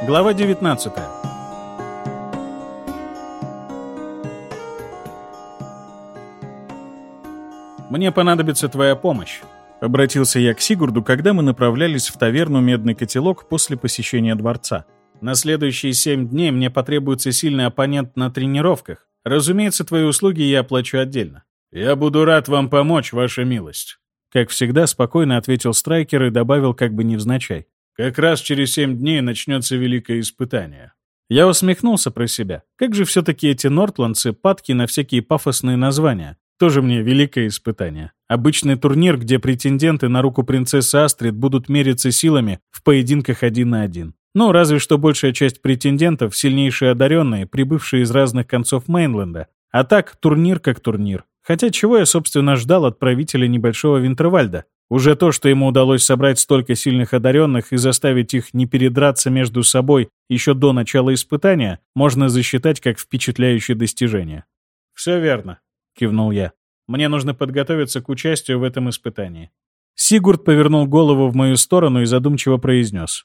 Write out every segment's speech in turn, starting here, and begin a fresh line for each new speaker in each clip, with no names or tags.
Глава 19. «Мне понадобится твоя помощь», — обратился я к Сигурду, когда мы направлялись в таверну «Медный котелок» после посещения дворца. «На следующие 7 дней мне потребуется сильный оппонент на тренировках. Разумеется, твои услуги я оплачу отдельно». «Я буду рад вам помочь, ваша милость», — как всегда спокойно ответил Страйкер и добавил как бы невзначай. «Как раз через 7 дней начнется великое испытание». Я усмехнулся про себя. Как же все-таки эти нортландцы падки на всякие пафосные названия. Тоже мне великое испытание. Обычный турнир, где претенденты на руку принцессы Астрид будут мериться силами в поединках 1 на 1. Ну, разве что большая часть претендентов — сильнейшие одаренные, прибывшие из разных концов Мейнленда. А так, турнир как турнир. Хотя чего я, собственно, ждал от правителя небольшого Винтервальда? Уже то, что ему удалось собрать столько сильных одаренных и заставить их не передраться между собой еще до начала испытания, можно засчитать как впечатляющее достижение. «Все верно», — кивнул я. «Мне нужно подготовиться к участию в этом испытании». Сигурд повернул голову в мою сторону и задумчиво произнес.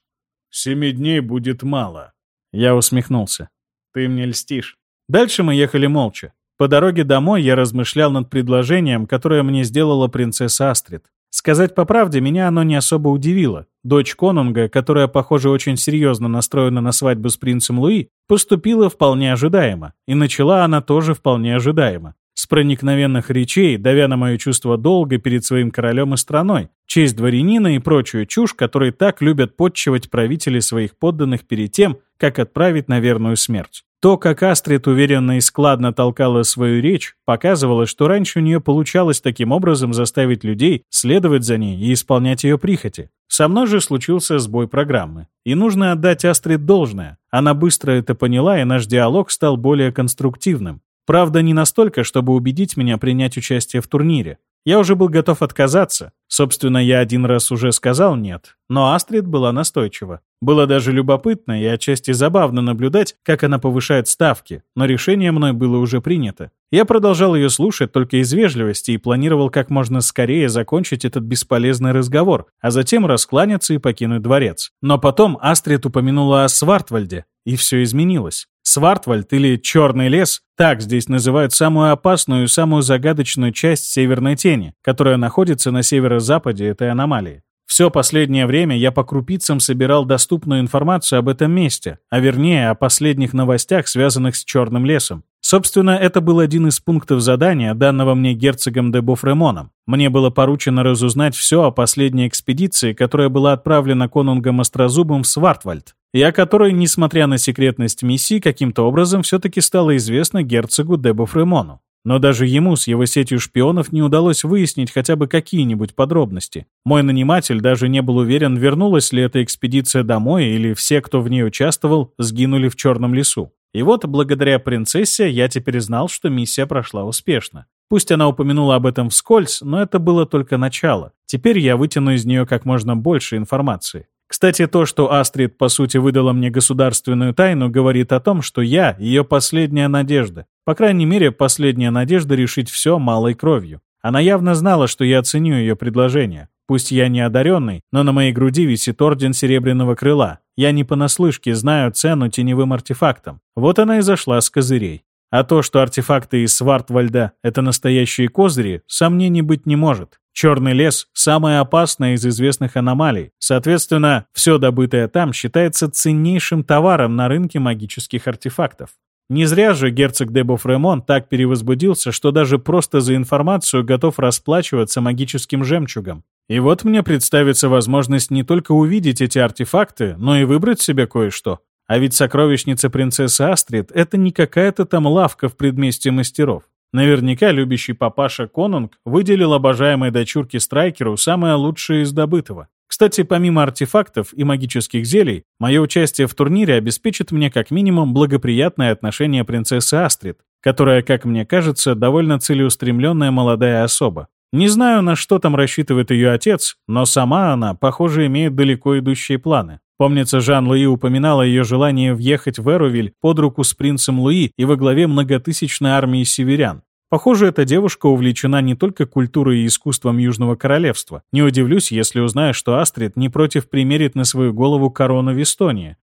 7 дней будет мало». Я усмехнулся. «Ты мне льстишь». Дальше мы ехали молча. По дороге домой я размышлял над предложением, которое мне сделала принцесса Астрид. Сказать по правде, меня оно не особо удивило. Дочь конунга, которая, похоже, очень серьезно настроена на свадьбу с принцем Луи, поступила вполне ожидаемо. И начала она тоже вполне ожидаемо. С проникновенных речей, давя на мое чувство долга перед своим королем и страной, честь дворянина и прочую чушь, которые так любят подчивать правители своих подданных перед тем, как отправить на верную смерть. То, как Астрид уверенно и складно толкала свою речь, показывало, что раньше у нее получалось таким образом заставить людей следовать за ней и исполнять ее прихоти. Со мной же случился сбой программы. И нужно отдать Астрид должное. Она быстро это поняла, и наш диалог стал более конструктивным. Правда, не настолько, чтобы убедить меня принять участие в турнире. Я уже был готов отказаться. Собственно, я 1 раз уже сказал «нет». Но Астрид была настойчива. Было даже любопытно и отчасти забавно наблюдать, как она повышает ставки, но решение мной было уже принято. Я продолжал ее слушать только из вежливости и планировал как можно скорее закончить этот бесполезный разговор, а затем раскланяться и покинуть дворец. Но потом Астрид упомянула о Свартвальде, и все изменилось. Свартвальд, или Черный лес, так здесь называют самую опасную и самую загадочную часть Северной Тени, которая находится на северо-западе этой аномалии. Все последнее время я по крупицам собирал доступную информацию об этом месте, а вернее о последних новостях, связанных с Черным лесом. Собственно, это был один из пунктов задания, данного мне герцогом де Бофремоном. Мне было поручено разузнать все о последней экспедиции, которая была отправлена конунгом Острозубом в Свартвальд, и о которой, несмотря на секретность миссии, каким-то образом все-таки стало известно герцогу де Бофремону. Но даже ему с его сетью шпионов не удалось выяснить хотя бы какие-нибудь подробности. Мой наниматель даже не был уверен, вернулась ли эта экспедиция домой или все, кто в ней участвовал, сгинули в Черном лесу. И вот, благодаря принцессе, я теперь знал, что миссия прошла успешно. Пусть она упомянула об этом вскользь, но это было только начало. Теперь я вытяну из нее как можно больше информации. Кстати, то, что Астрид, по сути, выдала мне государственную тайну, говорит о том, что я — ее последняя надежда. По крайней мере, последняя надежда решить все малой кровью. Она явно знала, что я оценю ее предложение. Пусть я не одаренный, но на моей груди висит орден Серебряного Крыла. Я не понаслышке знаю цену теневым артефактам. Вот она и зашла с козырей. А то, что артефакты из Свартвальда — это настоящие козыри, сомнений быть не может. Черный лес — самая опасная из известных аномалий. Соответственно, все добытое там считается ценнейшим товаром на рынке магических артефактов. Не зря же герцог де Бофремон так перевозбудился, что даже просто за информацию готов расплачиваться магическим жемчугом. И вот мне представится возможность не только увидеть эти артефакты, но и выбрать себе кое-что. А ведь сокровищница принцессы Астрид — это не какая-то там лавка в предместье мастеров. Наверняка любящий папаша Конунг выделил обожаемой дочурке Страйкеру самое лучшее из добытого. Кстати, помимо артефактов и магических зелий, мое участие в турнире обеспечит мне как минимум благоприятное отношение принцессы Астрид, которая, как мне кажется, довольно целеустремленная молодая особа. Не знаю, на что там рассчитывает ее отец, но сама она, похоже, имеет далеко идущие планы. Помнится, Жан-Луи упоминал о ее желании въехать в Эрувиль под руку с принцем Луи и во главе многотысячной армии северян. Похоже, эта девушка увлечена не только культурой и искусством Южного Королевства. Не удивлюсь, если узнаю, что Астрид не против примерить на свою голову корону Вестонии.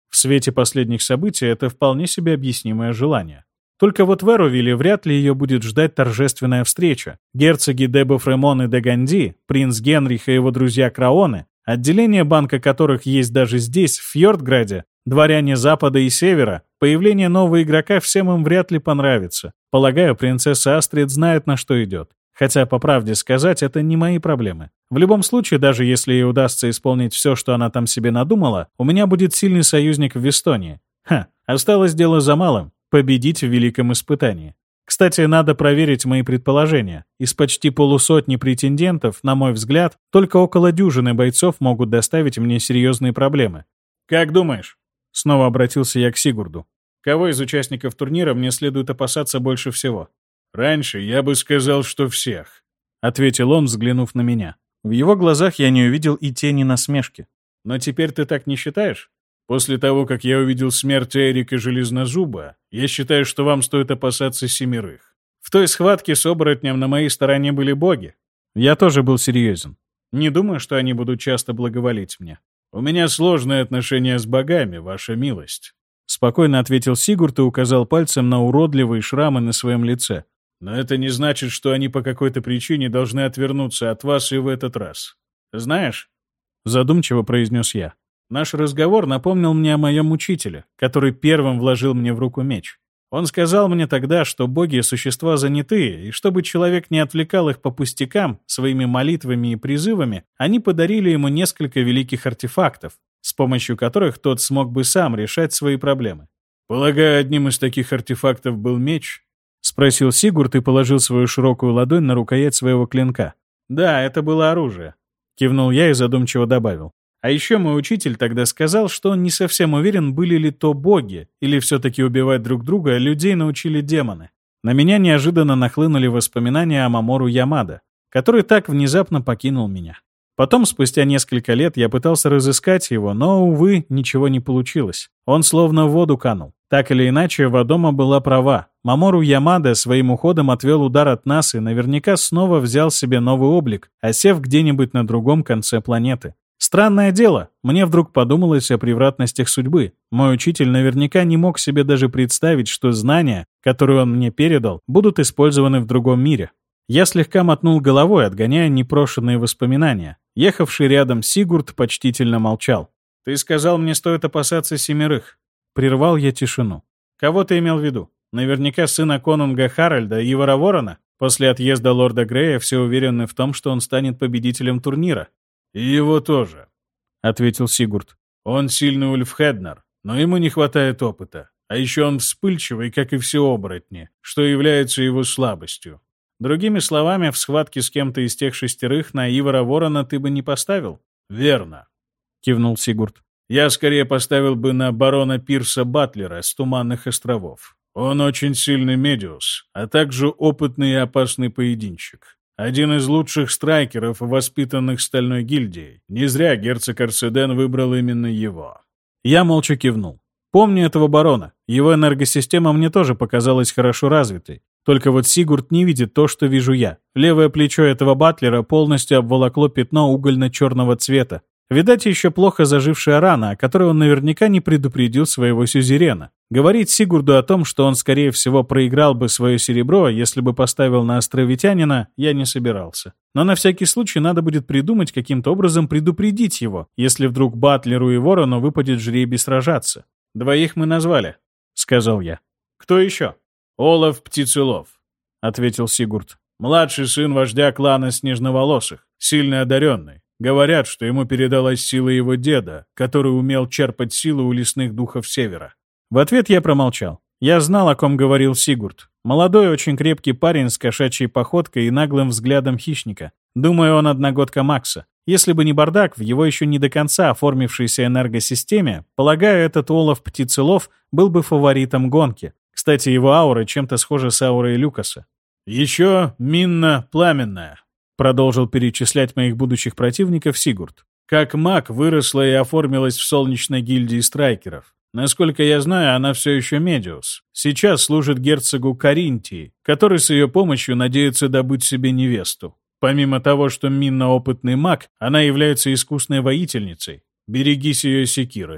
В свете последних событий это вполне себе объяснимое желание. Только вот в Эровилле вряд ли ее будет ждать торжественная встреча. Герцоги де Бофремон и де Ганди, принц Генрих и его друзья Краоны, отделение банка которых есть даже здесь, в Фьордграде, дворяне Запада и Севера, появление нового игрока всем им вряд ли понравится. Полагаю, принцесса Астрид знает, на что идет. Хотя, по правде сказать, это не мои проблемы. В любом случае, даже если ей удастся исполнить все, что она там себе надумала, у меня будет сильный союзник в Вестонии. Осталось дело за малым — победить в великом испытании. Кстати, надо проверить мои предположения. Из почти полусотни претендентов, на мой взгляд, только около дюжины бойцов могут доставить мне серьезные проблемы. «Как думаешь?» — снова обратился я к Сигурду. «Кого из участников турнира мне следует опасаться больше всего?» «Раньше я бы сказал, что всех», — ответил он, взглянув на меня. В его глазах я не увидел и тени насмешки. «Но теперь ты так не считаешь? После того, как я увидел смерть Эрика Железнозуба, я считаю, что вам стоит опасаться 7. В той схватке с оборотнем на моей стороне были боги. Я тоже был серьезен. Не думаю, что они будут часто благоволить мне. У меня сложные отношения с богами, ваша милость», — спокойно ответил Сигурд и указал пальцем на уродливые шрамы на своем лице. «Но это не значит, что они по какой-то причине должны отвернуться от вас и в этот раз. Знаешь, — задумчиво произнес я, — наш разговор напомнил мне о моем учителе, который первым вложил мне в руку меч. Он сказал мне тогда, что боги — существа занятые, и чтобы человек не отвлекал их по пустякам своими молитвами и призывами, они подарили ему несколько великих артефактов, с помощью которых тот смог бы сам решать свои проблемы. Полагаю, одним из таких артефактов был меч?» — спросил Сигурд и положил свою широкую ладонь на рукоять своего клинка. «Да, это было оружие», — кивнул я и задумчиво добавил. «А еще мой учитель тогда сказал, что он не совсем уверен, были ли то боги, или все-таки убивать друг друга людей научили демоны». На меня неожиданно нахлынули воспоминания о Мамору Ямада, который так внезапно покинул меня. Потом, спустя несколько лет, я пытался разыскать его, но, увы, ничего не получилось. Он словно в воду канул. Так или иначе, Вадома была права. Мамору Ямада своим уходом отвел удар от нас и наверняка снова взял себе новый облик, осев где-нибудь на другом конце планеты. Странное дело, мне вдруг подумалось о превратностях судьбы. Мой учитель наверняка не мог себе даже представить, что знания, которые он мне передал, будут использованы в другом мире. Я слегка мотнул головой, отгоняя непрошенные воспоминания. Ехавший рядом Сигурд почтительно молчал. «Ты сказал, мне стоит опасаться 7. Прервал я тишину. «Кого ты имел в виду? Наверняка сына конунга Харальда и Ивара Ворона? После отъезда лорда Грея все уверены в том, что он станет победителем турнира». «И его тоже», — ответил Сигурд. «Он сильный Ульфхеднар, но ему не хватает опыта. А еще он вспыльчивый, как и все оборотни, что является его слабостью. Другими словами, в схватке с кем-то из тех 6 на Ивара Ворона ты бы не поставил?» «Верно», — кивнул Сигурд. «Я скорее поставил бы на барона Пирса Батлера с Туманных островов. Он очень сильный медиус, а также опытный и опасный поединщик. Один из лучших страйкеров, воспитанных Стальной гильдией. Не зря герцог Арседен выбрал именно его». Я молча кивнул. Помню этого барона. Его энергосистема мне тоже показалась хорошо развитой. Только вот Сигурд не видит то, что вижу я. Левое плечо этого батлера полностью обволокло пятно угольно-черного цвета. Видать, еще плохо зажившая рана, о которой он наверняка не предупредил своего сюзерена. Говорить Сигурду о том, что он, скорее всего, проиграл бы свое серебро, если бы поставил на островитянина, я не собирался. Но на всякий случай надо будет придумать, каким-то образом предупредить его, если вдруг Батлеру и Ворону выпадет жребий сражаться. 2 мы назвали, — сказал я. «Кто еще?» «Олаф Птицелов», — ответил Сигурд. «Младший сын вождя клана Снежноволосых, сильно одаренный. Говорят, что ему передалась сила его деда, который умел черпать силу у лесных духов севера». В ответ я промолчал. Я знал, о ком говорил Сигурд. Молодой, очень крепкий парень с кошачьей походкой и наглым взглядом хищника. Думаю, он одногодка Макса. Если бы не бардак в его еще не до конца оформившейся энергосистеме, полагаю, этот Олаф Птицелов был бы фаворитом гонки. Кстати, его аура чем-то схожа с аурой Люкаса. «Еще минно-пламенная», — продолжил перечислять моих будущих противников Сигурд. «Как маг выросла и оформилась в солнечной гильдии страйкеров. Насколько я знаю, она все еще медиус. Сейчас служит герцогу Каринтии, который с ее помощью надеется добыть себе невесту. Помимо того, что минно-опытный маг, она является искусной воительницей. Берегись ее секиры».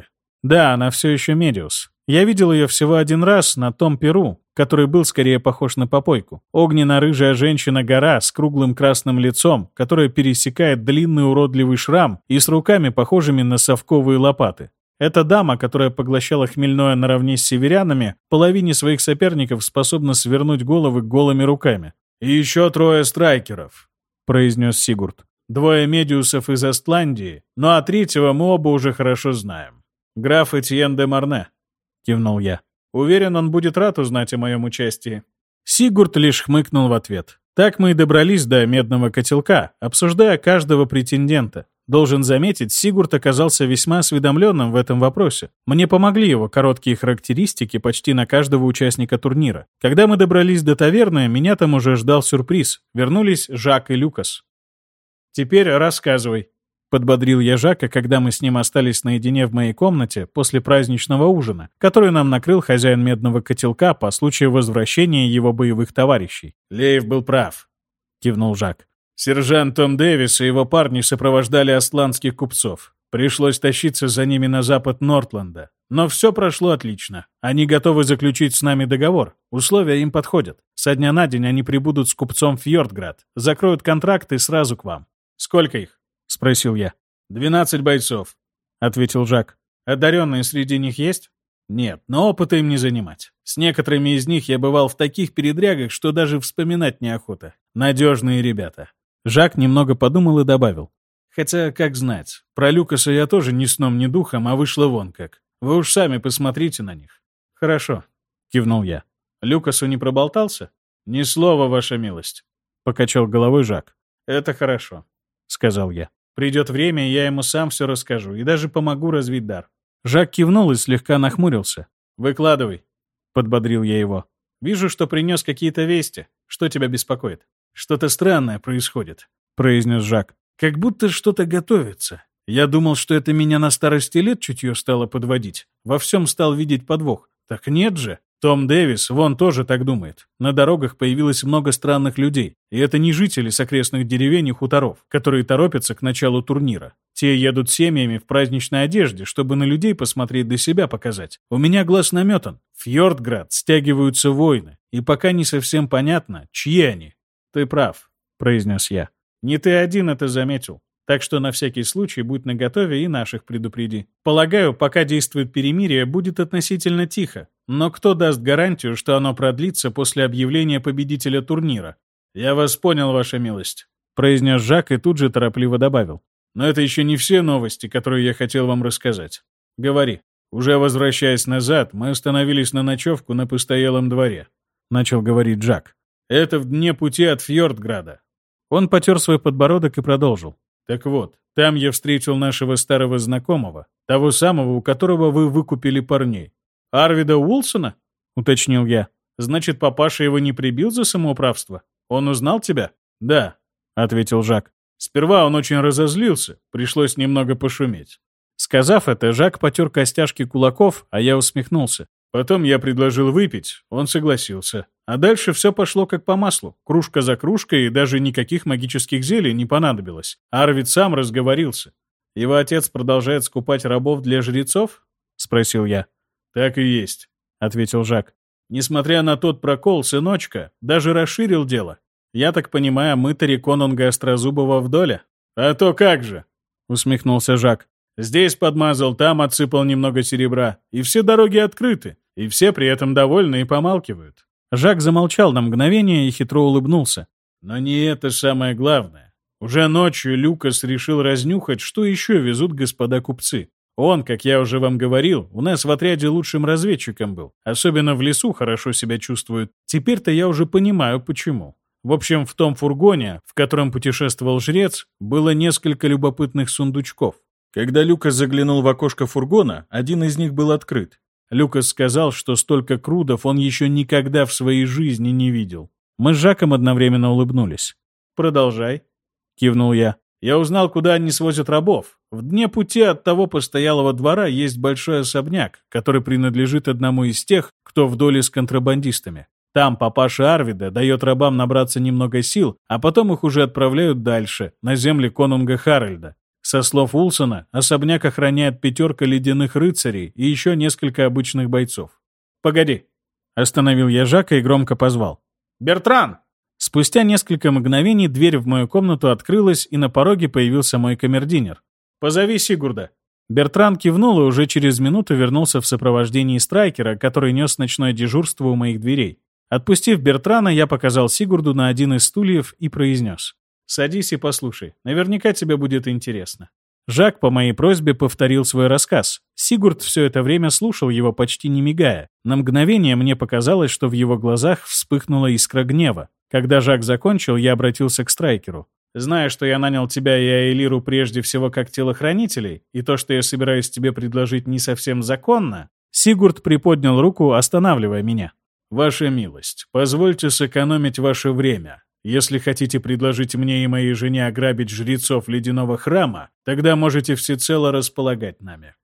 Да, она все еще Медиус. Я видел ее всего один раз на том Перу, который был скорее похож на попойку. Огненно-рыжая женщина-гора с круглым красным лицом, которая пересекает длинный уродливый шрам и с руками, похожими на совковые лопаты. Эта дама, которая поглощала хмельное наравне с северянами, половине своих соперников способна свернуть головы голыми руками. «И еще 3 страйкеров», — произнес Сигурд. «2 медиусов из Астландии, ну а 3-го мы оба уже хорошо знаем. Граф Этьен де Марне», — кивнул я. «Уверен, он будет рад узнать о моем участии». Сигурд лишь хмыкнул в ответ. Так мы и добрались до медного котелка, обсуждая каждого претендента. Должен заметить, Сигурд оказался весьма осведомленным в этом вопросе. Мне помогли его короткие характеристики почти на каждого участника турнира. Когда мы добрались до таверны, меня там уже ждал сюрприз. Вернулись Жак и Люкас. «Теперь рассказывай», — подбодрил я Жака, когда мы с ним остались наедине в моей комнате после праздничного ужина, который нам накрыл хозяин медного котелка по случаю возвращения его боевых товарищей. «Лейв был прав», — кивнул Жак. «Сержант Том Дэвис и его парни сопровождали астландских купцов. Пришлось тащиться за ними на запад Нортленда. Но все прошло отлично. Они готовы заключить с нами договор. Условия им подходят. Со дня на день они прибудут с купцом в Фьордград, закроют контракт и сразу к вам». «Сколько их?» — спросил я. 12 бойцов», — ответил Жак. «Одаренные среди них есть?» «Нет, но опыта им не занимать. С некоторыми из них я бывал в таких передрягах, что даже вспоминать неохота. Надежные ребята». Жак немного подумал и добавил. «Хотя, как знать, про Люкаса я тоже ни сном, ни духом, а вышло вон как. Вы уж сами посмотрите на них». «Хорошо», — кивнул я. «Люкасу не проболтался?» «Ни слова, ваша милость», — покачал головой Жак. «Это хорошо», — сказал я. «Придет время, и я ему сам все расскажу, и даже помогу развить дар». Жак кивнул и слегка нахмурился. «Выкладывай», — подбодрил я его. «Вижу, что принес какие-то вести. Что тебя беспокоит?» «Что-то странное происходит», — произнес Жак. «Как будто что-то готовится. Я думал, что это меня на старости лет чутье стало подводить. Во всем стал видеть подвох. Так нет же. Том Дэвис, вон, тоже так думает. На дорогах появилось много странных людей. И это не жители с окрестных деревень и хуторов, которые торопятся к началу турнира. Те едут семьями в праздничной одежде, чтобы на людей посмотреть да себя показать. У меня глаз наметан. В Фьордград стягиваются войны. И пока не совсем понятно, чьи они». «Ты прав», — произнес я. «Не ты один это заметил. Так что на всякий случай будь наготове и наших предупреди. Полагаю, пока действует перемирие, будет относительно тихо. Но кто даст гарантию, что оно продлится после объявления победителя турнира?» «Я вас понял, ваша милость», — произнес Жак и тут же торопливо добавил. «Но это еще не все новости, которые я хотел вам рассказать. Говори». «Уже возвращаясь назад, мы остановились на ночевку на постоялом дворе», — начал говорить Жак. «Это в дне пути от Фьордграда». Он потер свой подбородок и продолжил. «Так вот, там я встретил нашего старого знакомого, того самого, у которого вы выкупили парней». «Арвида Уилсона?» — уточнил я. «Значит, папаша его не прибил за самоуправство? Он узнал тебя?» «Да», — ответил Жак. «Сперва он очень разозлился, пришлось немного пошуметь». Сказав это, Жак потер костяшки кулаков, а я усмехнулся. Потом я предложил выпить, он согласился. А дальше все пошло как по маслу. Кружка за кружкой, и даже никаких магических зелий не понадобилось. Арвид сам разговорился. «Его отец продолжает скупать рабов для жрецов?» — спросил я. «Так и есть», — ответил Жак. «Несмотря на тот прокол, сыночка даже расширил дело. Я так понимаю, мытари конунга Острозубова в доле?» «А то как же!» — усмехнулся Жак. «Здесь подмазал, там отсыпал немного серебра, и все дороги открыты, и все при этом довольны и помалкивают». Жак замолчал на мгновение и хитро улыбнулся. «Но не это самое главное. Уже ночью Люкас решил разнюхать, что еще везут господа купцы. Он, как я уже вам говорил, у нас в отряде лучшим разведчиком был. Особенно в лесу хорошо себя чувствует. Теперь-то я уже понимаю, почему. В общем, в том фургоне, в котором путешествовал жрец, было несколько любопытных сундучков. Когда Люкас заглянул в окошко фургона, один из них был открыт. Люкас сказал, что столько крудов он еще никогда в своей жизни не видел. Мы с Жаком одновременно улыбнулись. «Продолжай», — кивнул я. «Я узнал, куда они свозят рабов. В дне пути от того постоялого двора есть большой особняк, который принадлежит одному из тех, кто в доле с контрабандистами. Там папаша Арвида дает рабам набраться немного сил, а потом их уже отправляют дальше, на земли конунга Харальда. Со слов Улсона, особняк охраняет 5 ледяных рыцарей и еще несколько обычных бойцов. «Погоди!» Остановил я Жака и громко позвал. «Бертран!» Спустя несколько мгновений дверь в мою комнату открылась, и на пороге появился мой камердинер. «Позови Сигурда». Бертран кивнул и уже через минуту вернулся в сопровождении Страйкера, который нес ночное дежурство у моих дверей. Отпустив Бертрана, я показал Сигурду на один из стульев и произнес. «Садись и послушай. Наверняка тебе будет интересно». Жак по моей просьбе повторил свой рассказ. Сигурд все это время слушал его, почти не мигая. На мгновение мне показалось, что в его глазах вспыхнула искра гнева. Когда Жак закончил, я обратился к Страйкеру. «Зная, что я нанял тебя и Аэлиру прежде всего как телохранителей, и то, что я собираюсь тебе предложить, не совсем законно», Сигурд приподнял руку, останавливая меня. «Ваша милость, позвольте сэкономить ваше время. Если хотите предложить мне и моей жене ограбить жрецов ледяного храма, тогда можете всецело располагать нами.